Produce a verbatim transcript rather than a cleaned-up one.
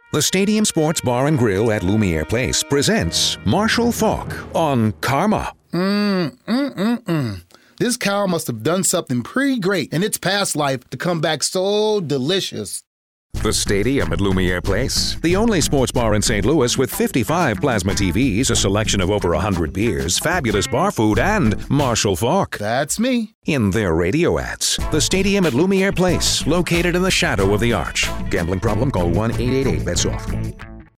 The Stadium Sports Bar and Grill at Lumiere Place presents Marshall Faulk on Karma. Mmm, mm, mm, mm. This cow must have done something pretty great in its past life to come back so delicious. The Stadium at Lumiere Place, the only sports bar in Saint Louis with fifty-five plasma T Vs, a selection of over one hundred beers, fabulous bar food, and Marshall Faulk. That's me. In their radio ads. The Stadium at Lumiere Place, located in the shadow of the arch. Gambling problem? Call one eight eight eight, bet soft.